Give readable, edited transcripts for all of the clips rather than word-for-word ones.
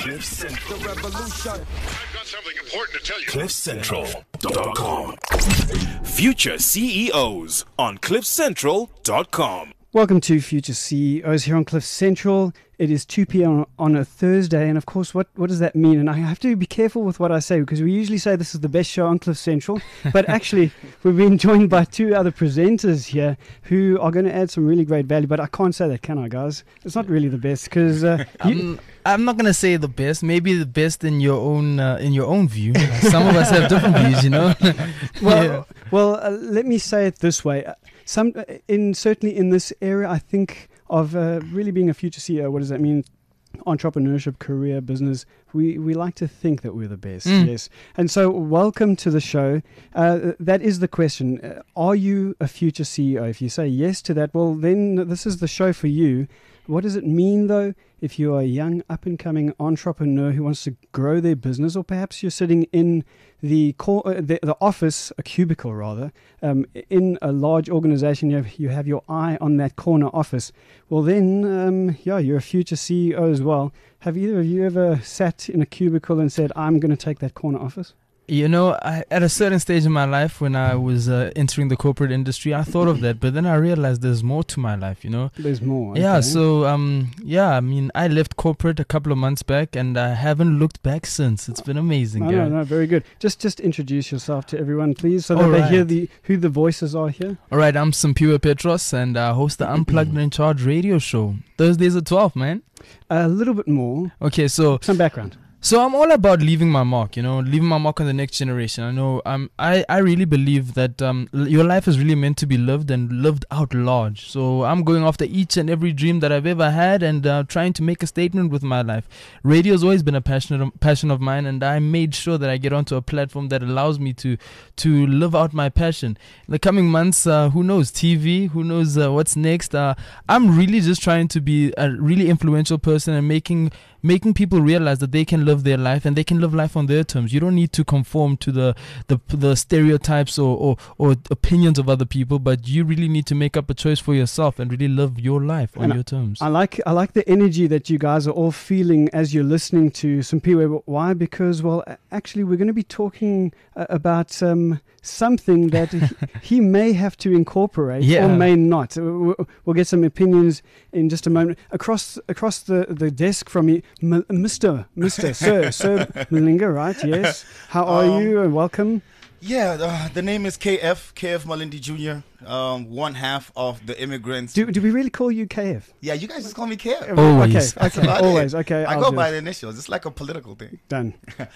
Cliff Central. The revolution. I've got something important to tell you. CliffCentral.com. Future CEOs on CliffCentral.com. Welcome to Future CEOs here on Cliff Central. It is 2 p.m. on a Thursday, and of course, what does that mean? And I have to be careful with what I say, because we usually say this is the best show on Cliff Central, but actually, we've been joined by two other presenters here who are going to add some really great value, but I can't say that, can I, guys? It's not really the best, because... I'm not gonna say the best. Maybe the best in your own view. Some of us have different views, you know. Let me say it this way. Certainly in this area, I think of really being a future CEO. What does that mean? Entrepreneurship, career, business. We like to think that we're the best. Yes. And so, welcome to the show. That is the question. Are you a future CEO? If you say yes to that, well, then this is the show for you. What does it mean, though, if you are a young, up-and-coming entrepreneur who wants to grow their business, or perhaps you're sitting in the office, a cubicle rather, in a large organization, you have your eye on that corner office. Well, then, you're a future CEO as well. Have either of you ever sat in a cubicle and said, I'm going to take that corner office? You know, at a certain stage in my life, when I was entering the corporate industry, I thought of that, but then I realized there's more to my life, you know. There's more. Okay. Yeah, so, I left corporate a couple of months back, and I haven't looked back since. It's been amazing. No, very good. Just introduce yourself to everyone, please, so that they hear who the voices are here. All right, I'm Simpiwe Petros, and I host the Unplugged and In Charge radio show. Thursdays at 12, man. A little bit more. Okay, so... Some background. So I'm all about leaving my mark, leaving my mark on the next generation. I know I really believe that your life is really meant to be lived and lived out large. So I'm going after each and every dream that I've ever had and trying to make a statement with my life. Radio has always been a passion of mine, and I made sure that I get onto a platform that allows me to live out my passion. In the coming months, who knows, TV, who knows what's next. I'm really just trying to be a really influential person and making people realize that they can live their life and they can live life on their terms. You don't need to conform to the stereotypes or opinions of other people, but you really need to make up a choice for yourself and really live your life on your terms. I like the energy that you guys are all feeling as you're listening to Simpiwe. Why? Because, well, actually, we're going to be talking about something that he may have to incorporate or may not. We'll get some opinions in just a moment. Across the desk from me, Mr. Sir Malinga, right? Yes. How are you? Welcome. Yeah, the name is KF Malindi Jr., one half of the immigrants. Do we really call you KF? Yeah, you guys just call me KF. Always. Okay, always. Okay, I go by the initials. It's like a political thing. Done.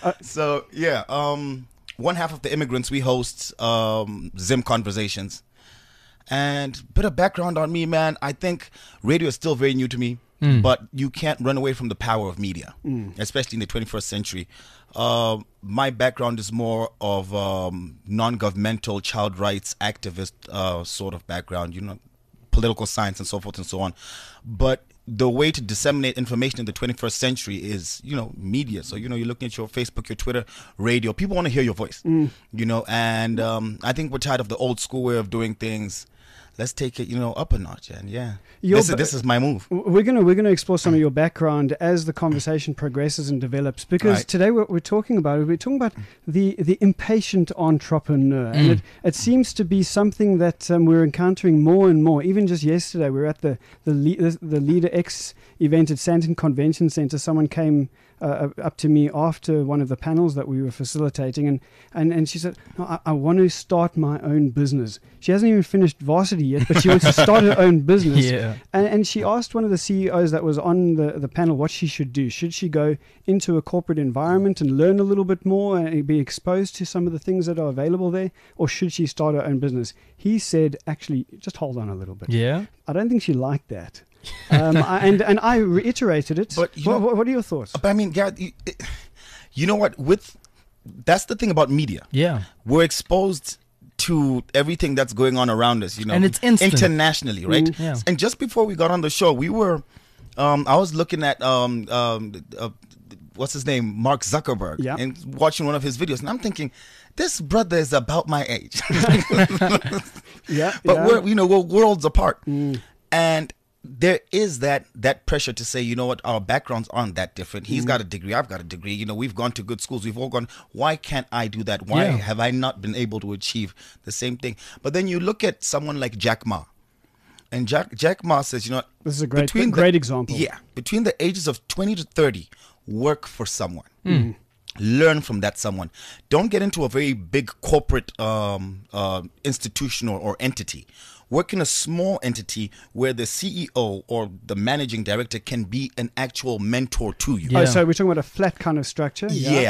One half of the immigrants, we host Zim Conversations. And a bit of background on me, man. I think radio is still very new to me. But you can't run away from the power of media, especially in the 21st century. My background is more of non-governmental child rights activist sort of background, political science and so forth and so on. But the way to disseminate information in the 21st century is, media. So, you're looking at your Facebook, your Twitter, radio. People want to hear your voice, and I think we're tired of the old school way of doing things. Let's take it, up a notch, and this is my move. We're gonna explore some of your background as the conversation progresses and develops, because today what we're talking about the impatient entrepreneur, and it seems to be something that we're encountering more and more. Even just yesterday, we were at the Leader X event at Sandton Convention Center. Someone came up to me after one of the panels that we were facilitating, and she said, no, I want to start my own business. She hasn't even finished varsity yet, but she wants to start her own business. And she asked one of the CEOs that was on the panel what she should do. Should she go into a corporate environment and learn a little bit more and be exposed to some of the things that are available there, or should she start her own business? He said, actually, just hold on a little bit. I don't think she liked that. And I reiterated it. But what are your thoughts? But I mean, Gareth, you know what? That's the thing about media. We're exposed to everything that's going on around us, and it's instant. Internationally, right? And just before we got on the show, we were, I was looking at what's his name, Mark Zuckerberg, and watching one of his videos, and I'm thinking, this brother is about my age. But we're worlds apart. And there is that pressure to say, you know what, our backgrounds aren't that different. He's got a degree, I've got a degree. You know, we've gone to good schools, we've all gone. Why can't I do that? Why have I not been able to achieve the same thing? But then you look at someone like Jack Ma, and Jack Ma says, you know, this is a great example. Yeah, between the ages of 20 to 30, work for someone. Learn from that someone. Don't get into a very big corporate institution or entity. Work in a small entity where the CEO or the managing director can be an actual mentor to you. Oh, so we're talking about a flat kind of structure? Yeah.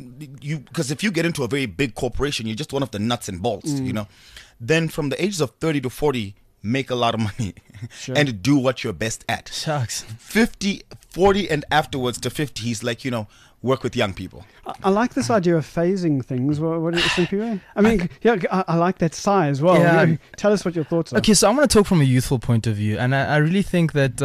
Because if you get into a very big corporation, you're just one of the nuts and bolts, you know. Then from the ages of 30 to 40, make a lot of money and do what you're best at. Shucks. 50, 40 and afterwards to 50, he's like, you know, work with young people. I like this idea of phasing things. What do you think, Pierre? I mean, I like that sigh as well. Yeah. Tell us what your thoughts are. Okay, so I'm going to talk from a youthful point of view. And I really think that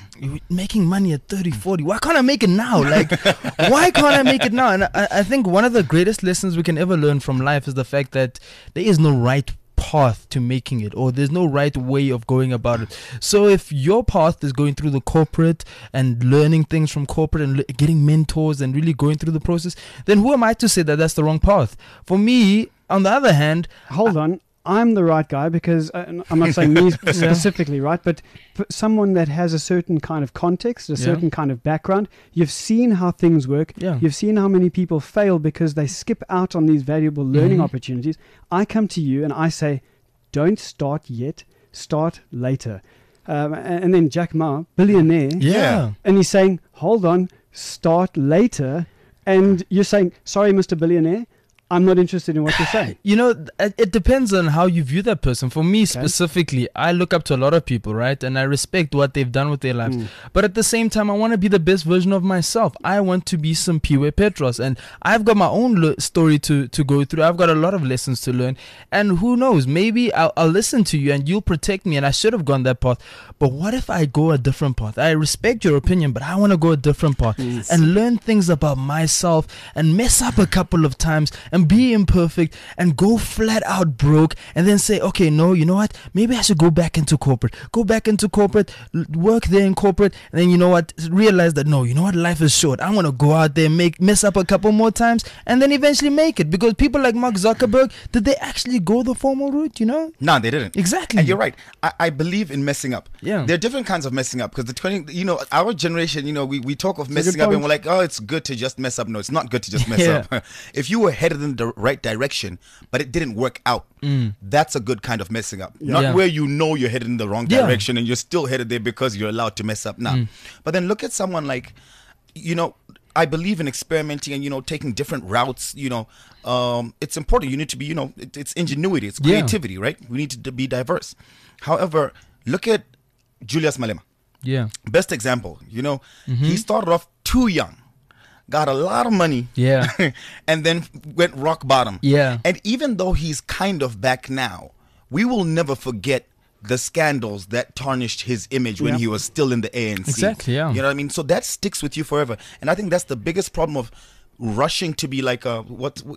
making money at 30, 40, why can't I make it now? Like, why can't I make it now? And I think one of the greatest lessons we can ever learn from life is the fact that there is no right path to making it, or there's no right way of going about it. So if your path is going through the corporate and learning things from corporate and getting mentors and really going through the process, then who am I to say that that's the wrong path? For me, on the other hand, hold on, I'm the right guy, because I'm not saying me specifically, right, but someone that has a certain kind of context, a certain kind of background. You've seen how things work. You've seen how many people fail because they skip out on these valuable learning opportunities. I come to you and I say, don't start yet, start later. And then Jack Ma, billionaire, and he's saying, hold on, start later. And you're saying, sorry, Mr. Billionaire, I'm not interested in what you're saying. You know, it depends on how you view that person. For me specifically, I look up to a lot of people, right? And I respect what they've done with their lives. But at the same time, I want to be the best version of myself. I want to be Simphiwe Petros. And I've got my own story to go through. I've got a lot of lessons to learn. And who knows, maybe I'll listen to you and you'll protect me. And I should have gone that path. But what if I go a different path? I respect your opinion, but I want to go a different path and learn things about myself and mess up a couple of times and be imperfect and go flat out broke and then say, okay, no, you know what, maybe I should go back into corporate, work there in corporate, and then, you know what, realize that, no, you know what, life is short. I want to go out there, mess up a couple more times and then eventually make it. Because people like Mark Zuckerberg, did they actually go the formal route, you know? No, they didn't. Exactly. And you're right. I believe in messing up. Yeah. There are different kinds of messing up, because our generation, you know, we talk of messing up and we're like, oh, it's good to just mess up. No, it's not good to just mess up. If you were headed in the right direction, but it didn't work out, that's a good kind of messing up. Not where you know you're headed in the wrong direction and you're still headed there because you're allowed to mess up now. But then look at someone like, you know, I believe in experimenting and, you know, taking different routes. You know, it's important. You need to be, you know, it's ingenuity, it's creativity, right? We need to be diverse. However, look at Julius Malema. Yeah. Best example, you know, he started off too young, got a lot of money, and then went rock bottom. Yeah. And even though he's kind of back now, we will never forget the scandals that tarnished his image when he was still in the ANC. Exactly, yeah. You know what I mean? So that sticks with you forever. And I think that's the biggest problem of rushing to be like a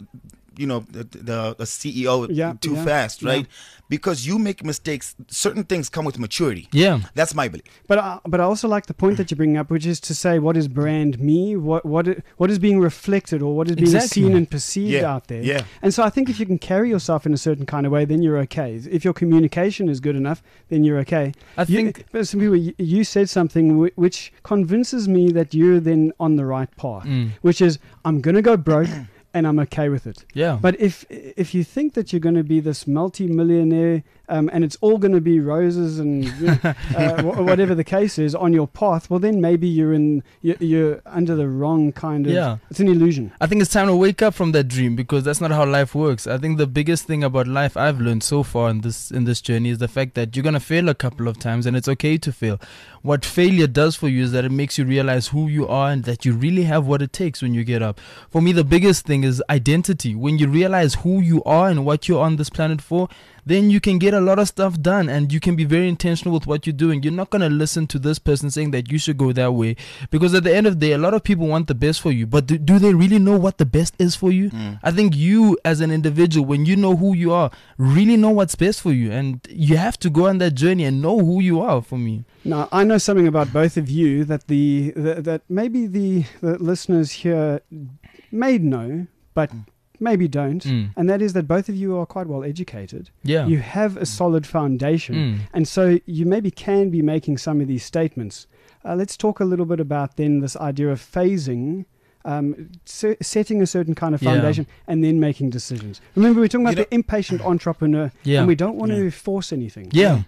CEO too fast, right? Because you make mistakes. Certain things come with maturity. Yeah, that's my belief. But I also like the point that you bring up, which is to say, what is brand me? What is being reflected, or what is being seen and perceived out there? Yeah. And so I think if you can carry yourself in a certain kind of way, then you're okay. If your communication is good enough, then you're okay. I think some people, you said something which convinces me that you're then on the right path, which is, I'm going to go broke. And I'm okay with it. Yeah. But if you think that you're going to be this multi-millionaire and it's all going to be roses and whatever the case is on your path, well then maybe you're under the wrong kind of. Yeah. It's an illusion. I think it's time to wake up from that dream, because that's not how life works. I think the biggest thing about life I've learned so far in this journey is the fact that you're gonna fail a couple of times, and it's okay to fail. What failure does for you is that it makes you realize who you are and that you really have what it takes when you get up. For me, the biggest thing is identity. When you realize who you are and what you're on this planet for, then you can get a lot of stuff done, and you can be very intentional with what you're doing. You're not going to listen to this person saying that you should go that way, because at the end of the day, a lot of people want the best for you, but do they really know what the best is for you? I think you as an individual, when you know who you are, really know what's best for you, and you have to go on that journey and know who you are. For me, now I know something about both of you that that maybe the listeners here may know, but maybe don't, and that is that both of you are quite well educated. Yeah, you have a solid foundation, and so you maybe can be making some of these statements. Let's talk a little bit about then this idea of phasing. Setting a certain kind of foundation and then making decisions. Remember, we're talking about the impatient entrepreneur, and we don't want to force anything.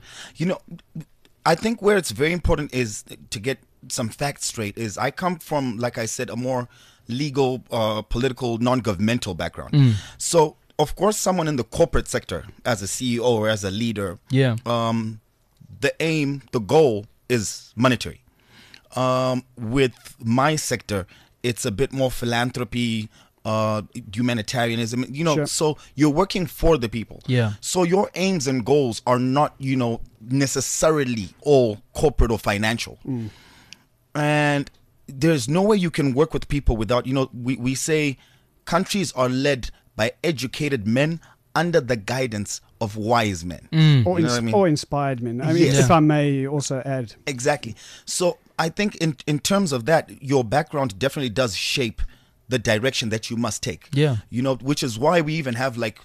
I think where it's very important is to get some facts straight. Is I come from, like I said, a more legal, political, non-governmental background. So, of course, someone in the corporate sector, as a CEO or as a leader, the aim, the goal is monetary. With my sector, it's a bit more philanthropy, humanitarianism, so you're working for the people. So your aims and goals are not, necessarily all corporate or financial. And there's no way you can work with people without, we say countries are led by educated men under the guidance of wise men. Or inspired men. If I may also add. Exactly. So I think in terms of that, your background definitely does shape the direction that you must take. Which is why we even have like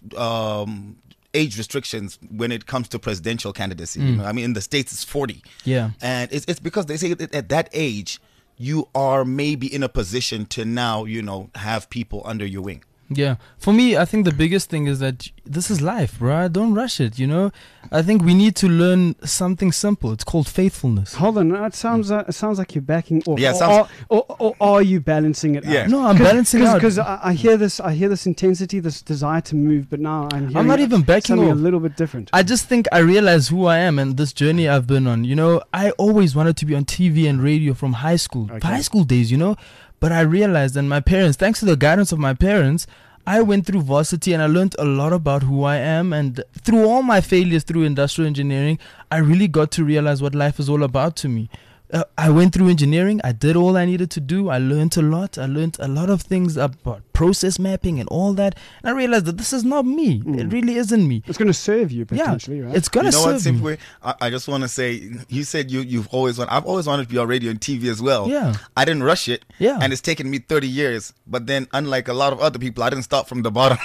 age restrictions when it comes to presidential candidacy. In the States it's 40. And it's because they say that at that age you are maybe in a position to now, have people under your wing. For me, I think the biggest thing is that this is life, bro. Don't rush it, I think we need to learn something simple. It's called faithfulness. Hold on, it sounds like you're backing off. Or are you balancing it out? No, I'm balancing out. Because I hear this intensity, this desire to move, but now I'm not even backing something off. a little bit different. I just think I realize who I am and this journey I've been on. I always wanted to be on TV and radio from high school days, But I realized, and my parents, thanks to the guidance of my parents, I went through varsity and I learned a lot about who I am. And through all my failures through industrial engineering, I really got to realize what life is all about to me. I went through engineering. I did all I needed to do. I learned a lot. I learned a lot of things about process mapping and all that. And I realized that this is not me. It really isn't me. It's going to serve you potentially, right? It's going to serve me. I just want to say, you said I've always wanted to be on radio and TV as well. I didn't rush it. And it's taken me 30 years. But then, unlike a lot of other people, I didn't start from the bottom.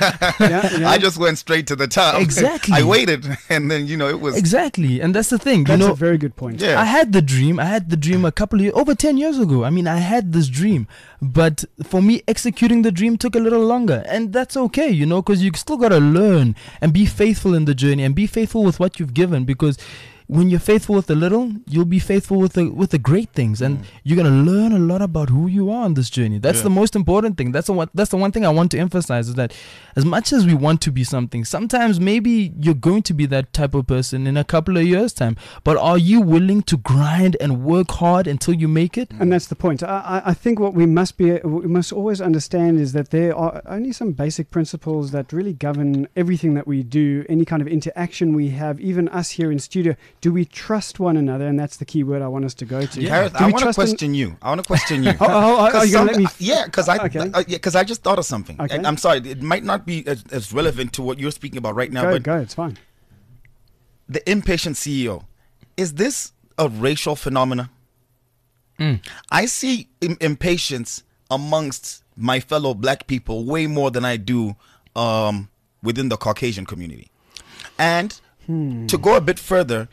I just went straight to the top. Exactly. I waited, and then it was exactly. And that's the thing. That's a very good point. I had the dream. I had the dream over 10 years ago. I had this dream, but for me, executing the dream took a little longer, and that's okay, because you still got to learn and be faithful in the journey and be faithful with what you've given, because when you're faithful with the little, you'll be faithful with the great things, and you're gonna learn a lot about who you are on this journey. That's the most important thing. That's the one thing I want to emphasize, is that as much as we want to be something, sometimes maybe you're going to be that type of person in a couple of years' time. But are you willing to grind and work hard until you make it? And that's the point. I think what we must always understand is that there are only some basic principles that really govern everything that we do, any kind of interaction we have, even us here in studio. Do we trust one another? And that's the key word I want us to go to. Gareth, I want to question you. Are you going to let me? Because I just thought of something. Okay. I'm sorry, it might not be as relevant to what you're speaking about right now. Go, it's fine. The impatient CEO, is this a racial phenomena? I see impatience amongst my fellow black people way more than I do within the Caucasian community. And to go a bit further,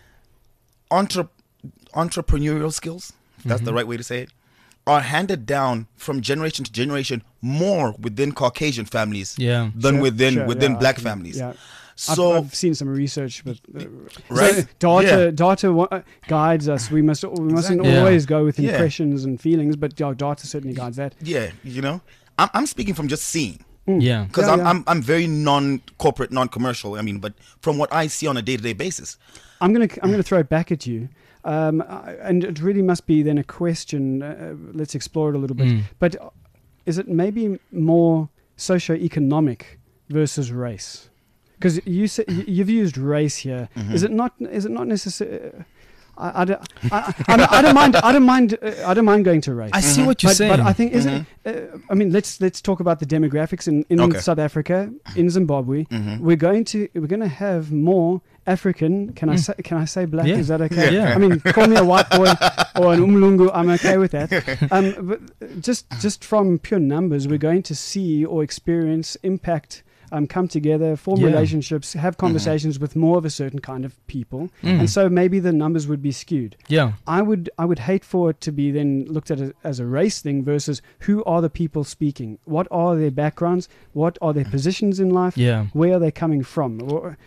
entrepreneurial skills, if that's the right way to say it, are handed down from generation to generation more within Caucasian families than within black families. So I've seen some research, but right, so data guides us. We mustn't always go with impressions and feelings, but data certainly guides that. I'm speaking from just seeing. Because I'm very non-corporate, non-commercial. But from what I see on a day-to-day basis, I'm gonna throw it back at you, and it really must be then a question. Let's explore it a little bit. But is it maybe more socio-economic versus race? because you say, you've used race here. Is it not necessary? I don't mind going to race. I see what you're saying. But I think I mean, let's talk about the demographics in Okay. South Africa, in Zimbabwe. We're going to have more African. Can I say black? Yeah. Is that okay? Yeah. I mean, call me a white boy or an umlungu. I'm okay with that. But just from pure numbers, we're going to see or experience impact. Come together, form Yeah. relationships, have conversations with more of a certain kind of people, and so maybe the numbers would be skewed. Yeah. I would hate for it to be then looked at as a race thing versus who are the people speaking, what are their backgrounds, what are their positions in life, Yeah. where are they coming from.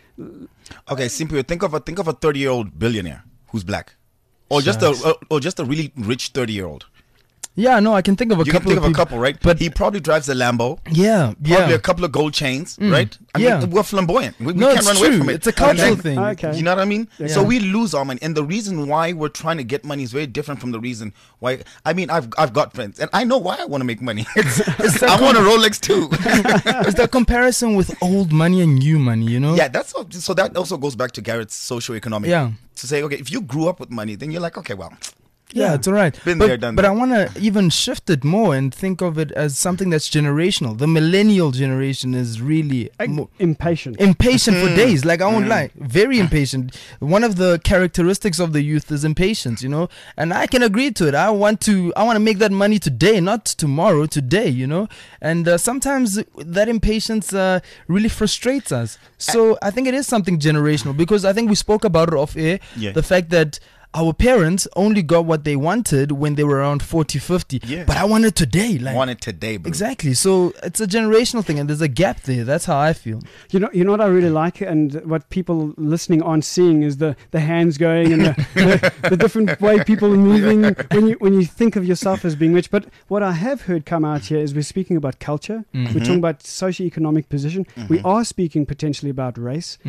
Okay, simply think of a 30-year-old billionaire who's black, or just a really rich 30-year-old. Yeah, no, I can think of a You couple can think of of a people. couple, right? But he probably drives a Lambo. yeah, Probably yeah. a couple of gold chains, right? I Yeah. mean, we're flamboyant. We No, can't it's run away true. from it. It's a cultural Okay? thing. Okay. You know what I mean? Yeah. So we lose our money, and the reason why we're trying to get money is very different from the reason why. I mean, I've got friends, and I know why I want to make money. I want a Rolex too. It's the comparison with old money and new money, you know? Yeah, so that also goes back to Garrett's socioeconomic. Yeah. To say, okay, if you grew up with money, then you're like, okay, well, Yeah, it's all right. Been but, there, done but that. I want to even shift it more and think of it as something that's generational. The millennial generation is really Impatient. impatient for days. Like, I won't lie, very impatient. One of the characteristics of the youth is impatience, you know, and I can agree to it. I want to make that money today, not tomorrow, today, you know, and sometimes that impatience really frustrates us. So I think it is something generational, because I think we spoke about it off air, Yeah. the fact that our parents only got what they wanted when they were around 40, 50. Yeah. But I want it today. Like, want it today, bro. exactly. So it's a generational thing, and there's a gap there. That's how I feel. You know what I really like, and what people listening aren't seeing is the hands going and the different way people are moving when you think of yourself as being rich. But what I have heard come out here is we're speaking about culture. We're talking about socioeconomic position. We are speaking potentially about race.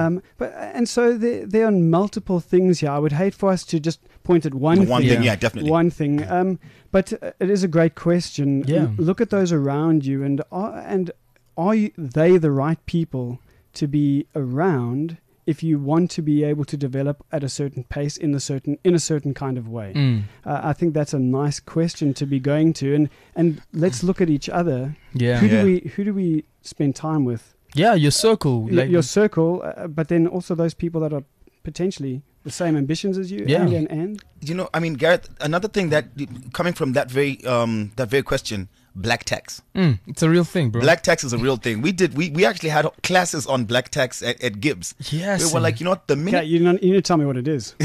And so there are multiple things here. I would hate for us to just point at one thing. Yeah, definitely. One thing. But it is a great question. Yeah. Look at those around you, and are they the right people to be around if you want to be able to develop at a certain pace in a certain kind of way? I think that's a nice question to be going to, and let's look at each other. Yeah. Who do we spend time with? Yeah, your circle. Like, Your circle, but then also those people that are potentially the same ambitions as you. Yeah. And You know, I mean, Garrett, another thing that coming from that very question, black tax. it's a real thing, bro. Black tax is a real thing. We actually had classes on black tax at Gibbs. Yes. We were like, you know what, the minute okay, you need to tell me what it is.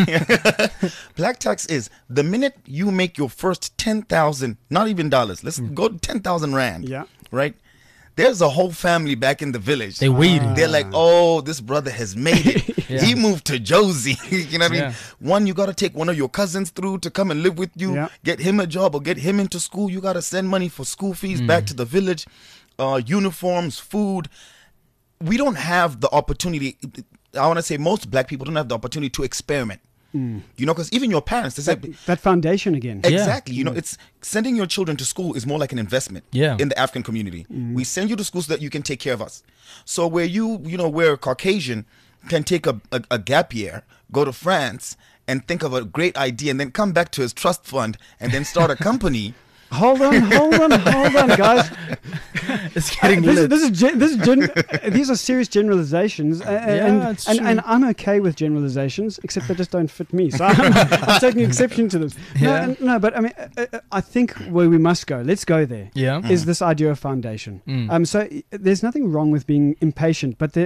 black tax is, the minute you make your first 10,000, not even dollars, let's go to 10,000 rand. Yeah. Right? There's a whole family back in the village. They waiting. They're like, oh, this brother has made it. Yeah. He moved to Josie. You know what I Yeah. mean? One, you got to take one of your cousins through to come and live with you, Yeah. get him a job or get him into school. You got to send money for school fees back to the village, uniforms, food. We don't have the opportunity. I want to say most black people don't have the opportunity to experiment. You know, because even your parents, they say, That foundation again. exactly. You know, it's sending your children to school is more like an investment Yeah. in the African community. We send you to school so that you can take care of us. So where where Caucasian can take a gap year, go to France and think of a great idea and then come back to his trust fund and then start a company. Hold on, guys. It's getting lit. These are serious generalizations, it's true. and I'm okay with generalizations, except they just don't fit me. So I'm taking exception to this. Yeah. No, but I mean, I think where we must go, let's go there. Yeah. Is this idea of foundation? So there's nothing wrong with being impatient, but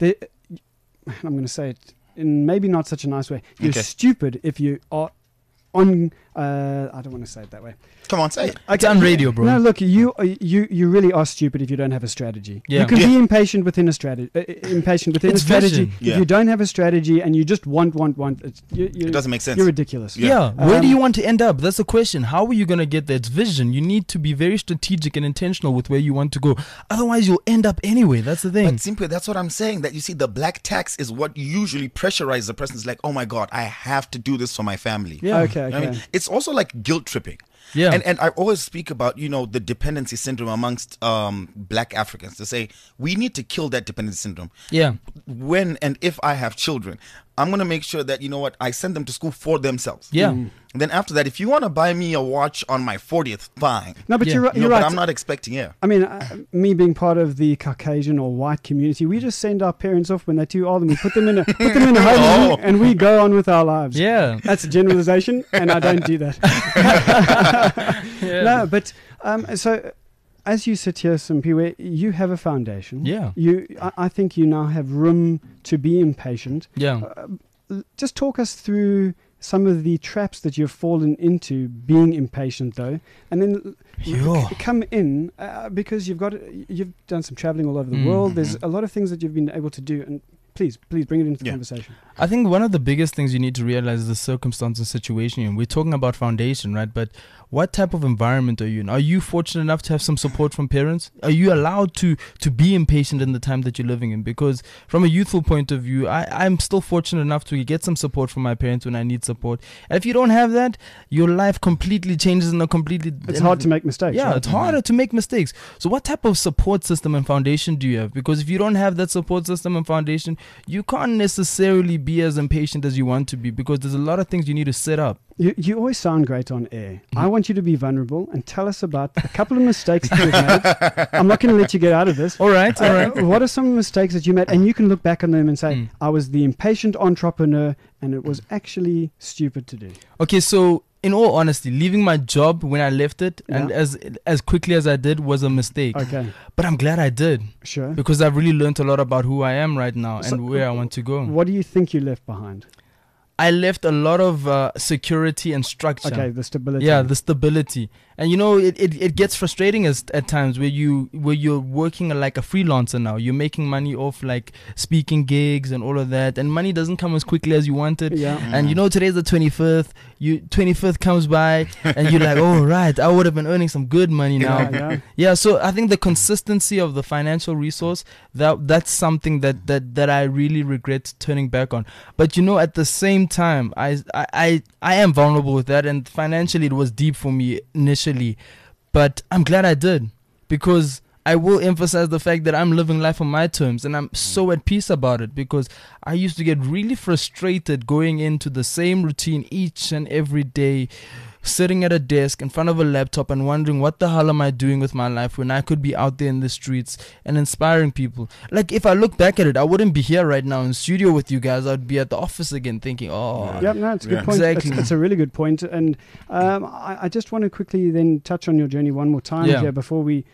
I'm going to say it in maybe not such a nice way. You're Okay. stupid if you are on. I don't want to say it that way. Come on, say it. It's on radio, bro. No, look, you really are stupid if you don't have a strategy. Yeah. You can Yeah. be impatient within a strategy. It's a strategy. vision. If Yeah. you don't have a strategy and you just want, It doesn't make sense. You're ridiculous. Yeah. Where do you want to end up? That's the question. How are you going to get that vision? You need to be very strategic and intentional with where you want to go. Otherwise, you'll end up anyway. That's the thing. But simply, that's what I'm saying. That you see, the black tax is what usually pressurizes the person. It's like, oh my God, I have to do this for my family. Yeah. Okay. You know what I mean? It's also like guilt tripping. Yeah. And I always speak about, the dependency syndrome amongst black Africans, to say we need to kill that dependency syndrome. Yeah. When and if I have children, I'm going to make sure that, I send them to school for themselves. Yeah. And then after that, if you want to buy me a watch on my 40th, fine. No, but Yeah. you're But right. I'm not expecting, I mean, me being part of the Caucasian or white community, we just send our parents off when they're too old and we put them in a home and we go on with our lives. Yeah. That's a generalization, and I don't do that. Yeah. No, but so as you sit here, Simpiwe, you have a foundation. Yeah. I think you now have room to be impatient. Yeah. Just talk us through some of the traps that you've fallen into being impatient, though, and then Yeah. come in because you've done some traveling all over the world. There's a lot of things that you've been able to do, and please bring it into the conversation. I think one of the biggest things you need to realize is the circumstance and situation you're in. We're talking about foundation, right? But what type of environment are you in? Are you fortunate enough to have some support from parents? Are you allowed to be impatient in the time that you're living in? Because from a youthful point of view, I'm still fortunate enough to get some support from my parents when I need support. And if you don't have that, your life completely changes in a completely... It's hard to make mistakes. Yeah, right? it's harder to make mistakes. So what type of support system and foundation do you have? Because if you don't have that support system and foundation, you can't necessarily be as impatient as you want to be, because there's a lot of things you need to set up. You always sound great on air. I want you to be vulnerable and tell us about a couple of mistakes that you've made. I'm not going to let you get out of this. All right. What are some mistakes that you made? And you can look back on them and say, I was the impatient entrepreneur and it was actually stupid to do. Okay, so in all honesty, leaving my job when I left it and as quickly as I did was a mistake. Okay. But I'm glad I did, Sure. because I've really learned a lot about who I am right now and where I want to go. What do you think you left behind? I left a lot of security and structure. Okay, the stability. Yeah, the stability. And it gets frustrating at times where you're working like a freelancer now. You're making money off like speaking gigs and all of that, and money doesn't come as quickly as you wanted. Yeah. And today's the 25th. 25th comes by and you're like, oh right, I would have been earning some good money now. Yeah. So I think the consistency of the financial resource, that's something that I really regret turning back on. But at the same time, I am vulnerable with that, and financially it was deep for me initially, but I'm glad I did, because I will emphasize the fact that I'm living life on my terms, and I'm so at peace about it, because I used to get really frustrated going into the same routine each and every day, sitting at a desk in front of a laptop and wondering what the hell am I doing with my life when I could be out there in the streets and inspiring people. Like, if I look back at it, I wouldn't be here right now in studio with you guys. I'd be at the office again thinking, Yep, no, it's a good point. Exactly. It's a really good point. And I just want to quickly then touch on your journey one more time here before we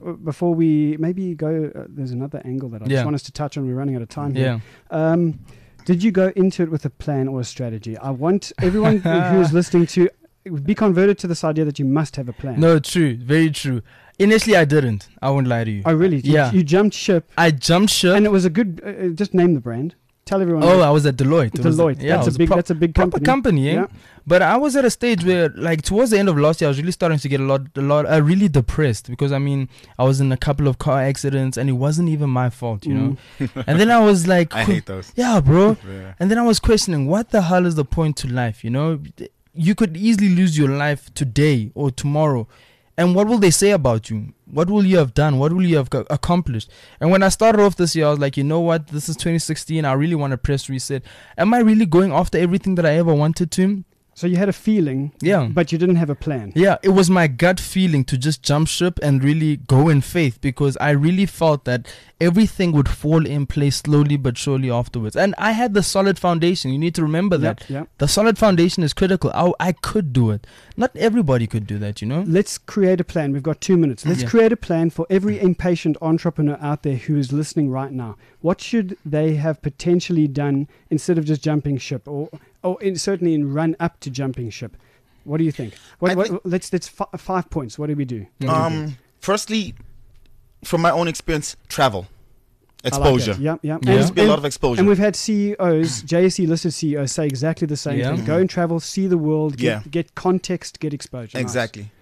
maybe go. There's another angle that I just want us to touch on. We're running out of time here. Did you go into it with a plan or a strategy? I want everyone who is listening to be converted to this idea that you must have a plan. No, true. Very true. Initially, I didn't. I won't lie to you. Oh, really? You jumped ship. I jumped ship. And it was a good... just name the brand. Tell everyone. Oh, I was at Deloitte. Deloitte. That's a big proper company. company, yeah. But I was at a stage where, like, towards the end of last year, I was really starting to get really depressed, because I was in a couple of car accidents and it wasn't even my fault, And then I was like, I hate those. Yeah, bro. Yeah. And then I was questioning, what the hell is the point to life? You could easily lose your life today or tomorrow. And what will they say about you? What will you have done? What will you have accomplished? And when I started off this year, I was like, you know what? This is 2016. I really want to press reset. Am I really going after everything that I ever wanted to? So you had a feeling, but you didn't have a plan. Yeah, it was my gut feeling to just jump ship and really go in faith, because I really felt that everything would fall in place slowly but surely afterwards. And I had the solid foundation. You need to remember that. The solid foundation is critical. I could do it. Not everybody could do that, Let's create a plan. We've got 2 minutes. Let's create a plan for every impatient entrepreneur out there who is listening right now. What should they have potentially done instead of just jumping ship, or certainly in run up to jumping ship? What do you think? Let's 5 points. What do we do? Firstly, from my own experience, travel. Exposure. There's be a lot of exposure. And we've had CEOs, JSE listed CEOs, say exactly the same thing. Go and travel, see the world, get context, get exposure. Exactly.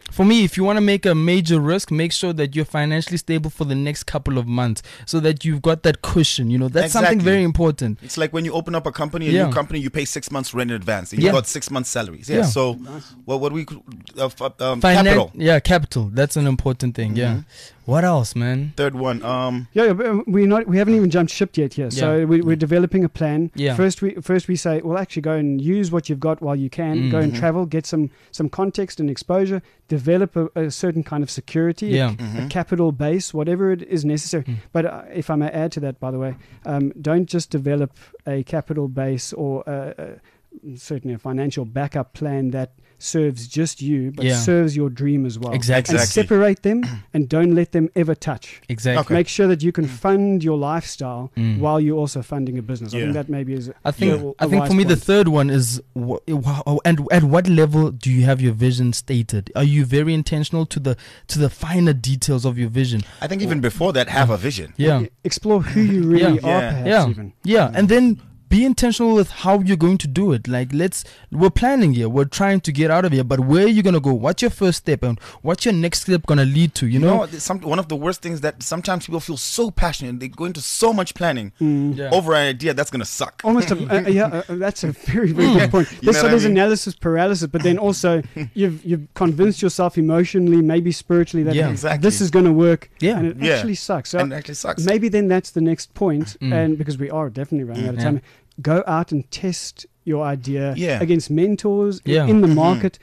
For me, if you want to make a major risk, make sure that you're financially stable for the next couple of months so that you've got that cushion. You know, that's something very important. It's like when you open up a company, a new company, you pay 6 months rent in advance. And you got 6 months salaries. Yeah. So, what do we capital? Yeah, capital. That's an important thing. Yeah. What else, man? Third one. We haven't even jumped ship yet here. So we're developing a plan. Yeah. First we say, well, actually go and use what you've got while you can. Go and travel, get some context and exposure. Develop a certain kind of security, a capital base, whatever it is necessary. But if I may add to that, by the way, don't just develop a capital base or certainly a financial backup plan that serves just you, but serves your dream as well. Exactly. And separate them and don't let them ever touch. Exactly. Okay. Make sure that you can fund your lifestyle while you're also funding a business. I think that maybe is. I think for me the third one is and at what level do you have your vision stated? Are you very intentional to the finer details of your vision? I think even before that, have a vision. Yeah. Explore who you really are, perhaps even. Yeah, and then be intentional with how you're going to do it. Like, we're planning here, we're trying to get out of here, but where are you going to go? What's your first step, and what's your next step going to lead to? You know, one of the worst things that sometimes people feel so passionate, they go into so much planning over an idea that's going to suck. Almost, that's a very, very good point. There's analysis paralysis, but then also you've convinced yourself emotionally, maybe spiritually, that this is going to work, and it actually sucks. So and it actually sucks. Maybe then that's the next point, and because we are definitely running out of time. Go out and test your idea against mentors in the market.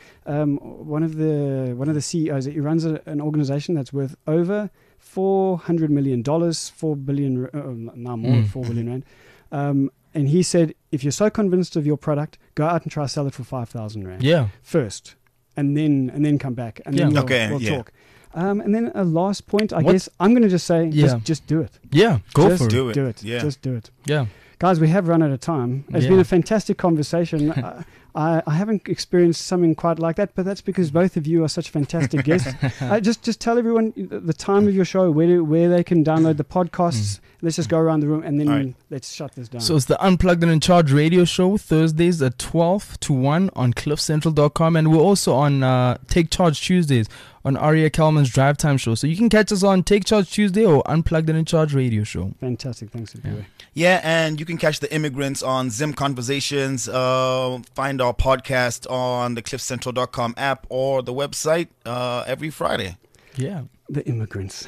One of the CEOs, he runs an organization that's worth over $400 million, 4 billion, now more than 4 billion rand. And he said, if you're so convinced of your product, go out and try to sell it for 5,000 rand. Yeah. First, and then come back, and then we'll talk. And then a last point, I guess I'm going to just say, just do it. Yeah, go for it. Do it. Just do it. Yeah. Guys, we have run out of time. It's been a fantastic conversation. I haven't experienced something quite like that, but that's because both of you are such fantastic guests. Just tell everyone the time of your show, where they can download the podcasts. Let's just go around the room and then let's shut this down. So it's the Unplugged and In Charge radio show, Thursdays at 12 to 1 on cliffcentral.com. And we're also on Take Charge Tuesdays on Aria Kalman's Drive Time show. So you can catch us on Take Charge Tuesday or Unplugged and In Charge radio show. Fantastic. Thanks, everyone. Yeah, and you can catch the Immigrants on Zim Conversations. Find our podcast on the cliffcentral.com app or the website every Friday. Yeah. The Immigrants.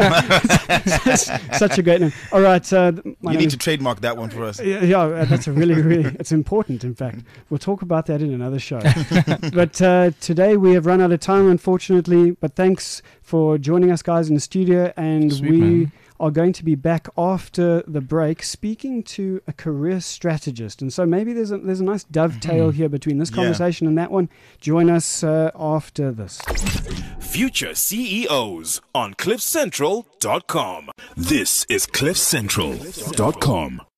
Yep. Such a great name. All right. You need to trademark that one for us. Yeah, that's a really, it's important, in fact. We'll talk about that in another show. But today we have run out of time, unfortunately. But thanks for joining us, guys, in the studio. And we are going to be back after the break speaking to a career strategist. And so maybe there's a nice dovetail here between this conversation and that one. Join us after this. Future CEOs on cliffcentral.com. This is cliffcentral.com.